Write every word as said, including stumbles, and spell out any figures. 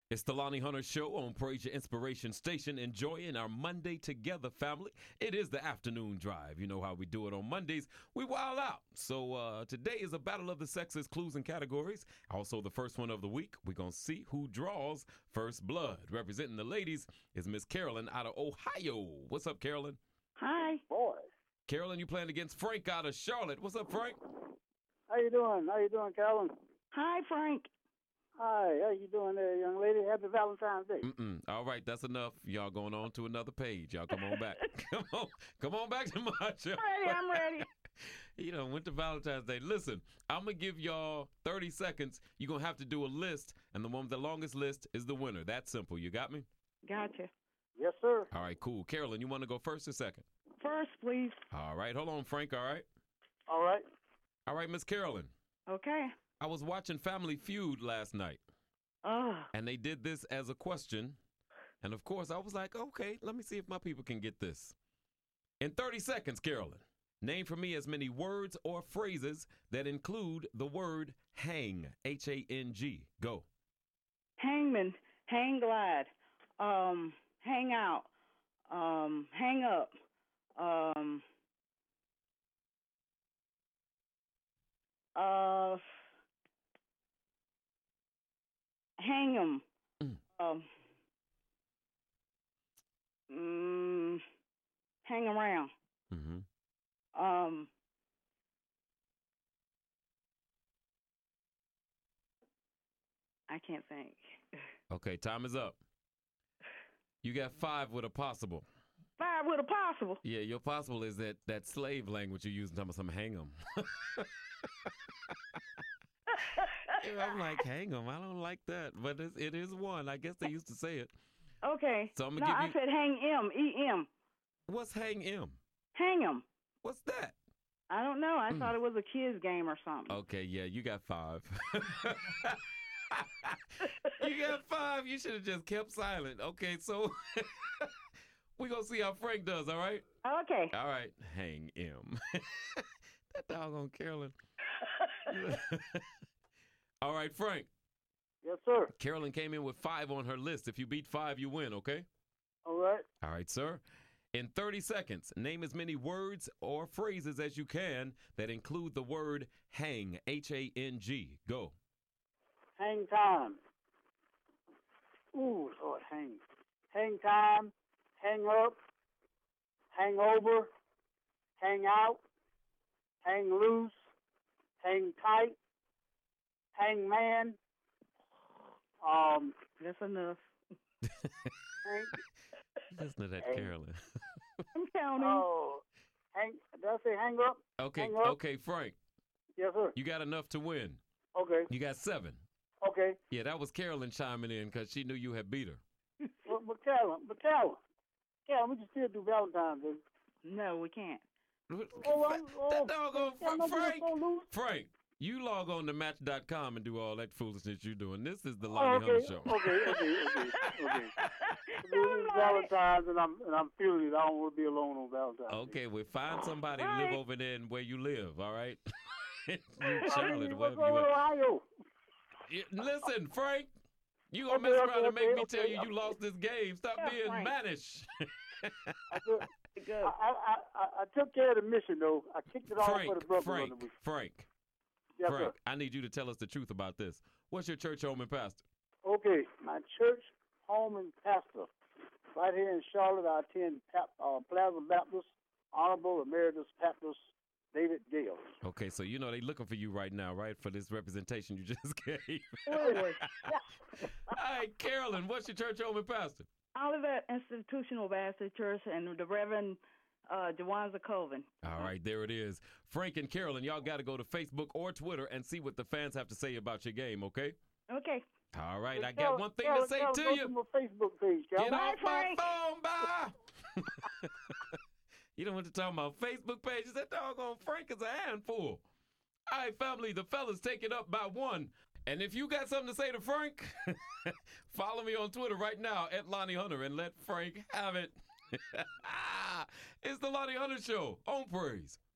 It's the Lonnie Hunter Show on Praise Your Inspiration Station. Enjoying our Monday together, family. It is the afternoon drive. You know how we do it on Mondays. We wild out. So uh, today is a battle of the sexes, clues, and categories. Also, the first one of the week. We're going to see who draws first blood. Representing the ladies is Miss Carolyn out of Ohio. What's up, Carolyn? Hi. Boy. Carolyn, you playing against Frank out of Charlotte. What's up, Frank? How you doing? How you doing, Carolyn? Hi, Frank. Hi. How you doing there, young lady? Happy Valentine's Day. Mm-mm. All right, that's enough. Y'all going on to another page. Y'all come on back. come on. Come on back to my show. I'm ready. I'm ready. You know, went to Valentine's Day. Listen, I'm going to give y'all thirty seconds. You're going to have to do a list, and the one with the longest list is the winner. That's simple. You got me? Gotcha. Yes, sir. All right, cool. Carolyn, you want to go first or second? First, please. All right. Hold on, Frank. All right. All right. All right, Miss Carolyn. Okay. I was watching Family Feud last night, Oh. and they did this as a question. And, of course, I was like, okay, let me see if my people can get this. In thirty seconds, Carolyn, name for me as many words or phrases that include the word hang, H A N G. Go. Hangman. Hang glide. Um. Hang out. Um. Hang up. Um. Uh. Hang 'em. Mm. Um. Mm, hang around. Mm-hmm. Um. I can't think. Okay, time is up. You got five with a possible. Five with a possible. Yeah, your possible is that, that slave language you're using, talking about some hang 'em. I'm like, hang 'em. I don't like that. But it's, it is one. I guess they used to say it. Okay. So I'm no, gonna give I you. said hang M, E M. What's hang 'em? Hang 'em. What's that? I don't know. I Mm. thought it was a kid's game or something. Okay, yeah, you got five. You got five. You should have just kept silent. Okay, so we're going to see how Frank does, all right? Okay. All right, hang him. That doggone Carolyn. All right, Frank. Yes, sir. Carolyn came in with five on her list. If you beat five, you win, okay? All right. All right, sir. In thirty seconds, name as many words or phrases as you can that include the word hang, H A N G. Go. Hang time. Ooh, Lord, hang. Hang time. Hang up. Hang over. Hang out. Hang loose. Hang tight. Hang man. Um. That's enough. Hang. Listen to that, Hey. Carolyn. I'm counting. Oh. Hang. Did I say hang up? Okay, Hang up. okay, Frank. Yes, sir. You got enough to win. Okay. You got seven. Okay. Yeah, that was Carolyn chiming in because she knew you had beat her. But, but Carolyn, but Carolyn, Carolyn, we can still do Valentine's Day. No, we can't. Oh, I'm- oh, that doggone yeah, Fra- I'm Frank. so loose. Frank, you log on to match dot com and do all that foolishness you're doing. This is the Oh, Lonnie okay, Hunter Show. okay, okay, okay, okay. This Don't is lie. Valentine's, and I'm and I'm feeling it. I don't want to be alone on Valentine's. Okay, well, find somebody to Right. live over there and where you live, all right? In Day. Charlotte, What's wherever you going at. on, Ohio? Yeah, listen, Frank, you gonna Okay, mess around okay, and make okay, me tell okay, you you okay. lost this game. Stop Yeah, being Frank. mannish. I, took, Good. I, I, I, I took care of the mission, though. I kicked it off for the Frank, brother. Frank, on the week. Frank, Yes, Frank, sir. I need you to tell us the truth about this. What's your church home and pastor? Okay, my church, home, and pastor. Right here in Charlotte, I attend Pap, uh, Plaza Baptist, Honorable Emeritus Baptist David Gale. Okay, so you know they looking for you right now, right, for this representation you just gave. Forward. All right, Carolyn, what's your church home and pastor? Olivet Institutional Baptist Church and the Reverend uh, Jawanza Colvin. All right, there it is. Frank and Carolyn, y'all got to go to Facebook or Twitter and see what the fans have to say about your game, okay? Okay. All right, I Carol- got one thing Carol- to say Carol, to go you. to my Facebook page, Carol. Get off my Frank. phone, bye. You don't want to talk about Facebook pages. That doggone Frank is a handful. All right, family, the fellas take it up by one. And if you got something to say to Frank, follow me on Twitter right now at Lonnie Hunter and let Frank have it. It's the Lonnie Hunter Show on Praise.